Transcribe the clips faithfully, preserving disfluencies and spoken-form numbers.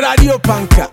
Radio Panka,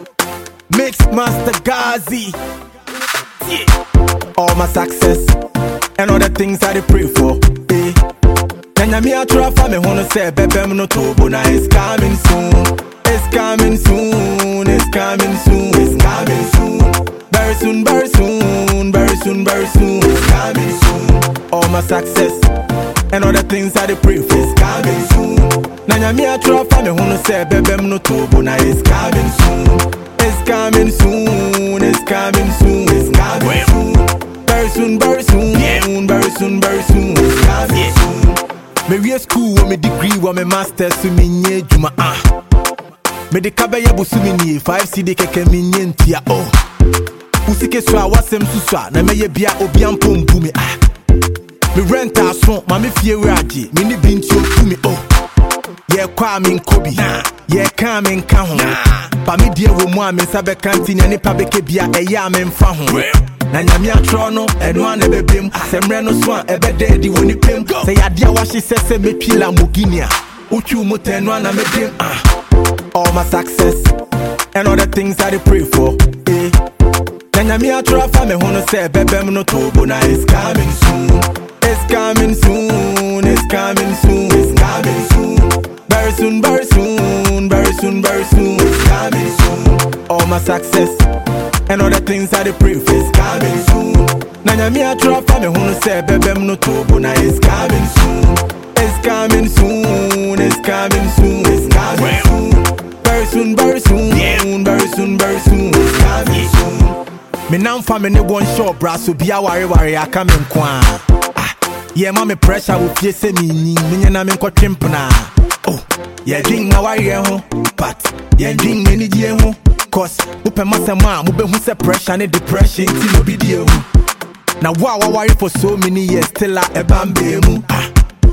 Mix Master Gazi. Yeah. All my success and all the things I pray for. Eh. Nanya mi atra fa me hono say bebem no tobo na it's coming soon. It's coming soon. It's coming soon. It's coming soon. Very soon, very soon, very soon, very soon. It's coming soon. All my success and all the things I pray for. It's coming soon. Nanya mi atra fa me hono say bebem no tobo na it's coming soon. It's coming soon. It's coming soon. It's coming soon. Very soon, very soon, yeah. Very soon, very soon. It's coming yeah. soon. Me we school with me degree, with me master's, so me nye juma ah. Me de kabaya busu me nye five C D keke me nye ntia oh. Usike swa wasem suswa na me ye bia obi ampo mbu me ah. Me rent a son, ma me fie raji, me ni binti otu me oh. Ye kwa me nkobi, ye ka me nka ho. Pa me die wo mu a me nsa be kantin ne pa beke bia eya me mfa ho. Na nyame atro no eno an ebebem semre no so an ebede di woni pem say ade a wahye sese metwila moginia utwu motenu an amedem ah. All my success and all the things I pray for eh. Na nyame atro fa me hono say bebem no tobo na it's coming soon. It's coming soon. It's coming soon. It's coming soon. Very soon, very soon, very soon, very soon. It's coming soon. All my success and all the things I pray for is coming soon. Nanya mi atra fa me hono say bebem no tobo na it's coming soon. It's coming soon. It's coming soon. It's coming soon. Very soon, very soon, very soon, very soon. It's coming soon. Me now fa me ne one shop bra so bia ware ware aka me nkwa. Ah, yeah ma me pressure wo fie se me ni me na me nkotwempna. Oh, yeah ding na ware ho, but yeah ding me ni die ho. Cause upe masema mube hu se pressure and depression ti no bidie hu. Na wa wa worry for so many years still a ebambe mu. Ah.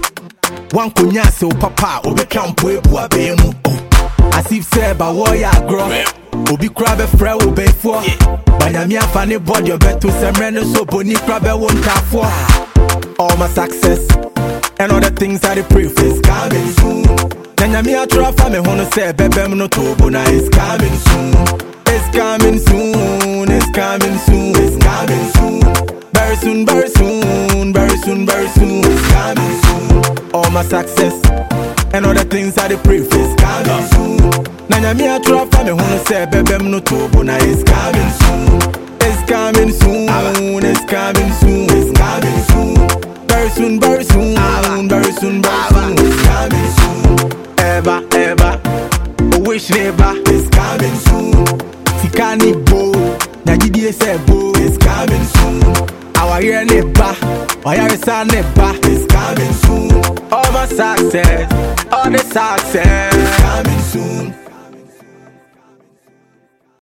Wan konya se o papa obetwa mpo ebu abe mu. Oh. As if say ba warrior grow. Obi kra be frɛ wo before. Banyame afa ne body obeto semre no so boni kra be won tafo. All my success and all the things I pray for is coming soon. Nanya mi atra fa me hono say bebem no tobo na it's coming soon. It's coming soon. It's coming soon. It's coming soon. Very soon, very soon, very soon, very soon. It's coming soon. All my success and all the things I pray for is coming soon. Nanya mi atra fa me hono say bebem no tobo na it's coming soon. It's coming soon. It's coming soon. It's coming soon. Very soon, very soon, very soon, very soon. It's coming soon. Ever, ever, wish never. It's coming soon. Tikani bo, na gidi se bo. It's coming soon. Our year never, our year is never. It's coming soon. All my success, all the success. It's coming soon.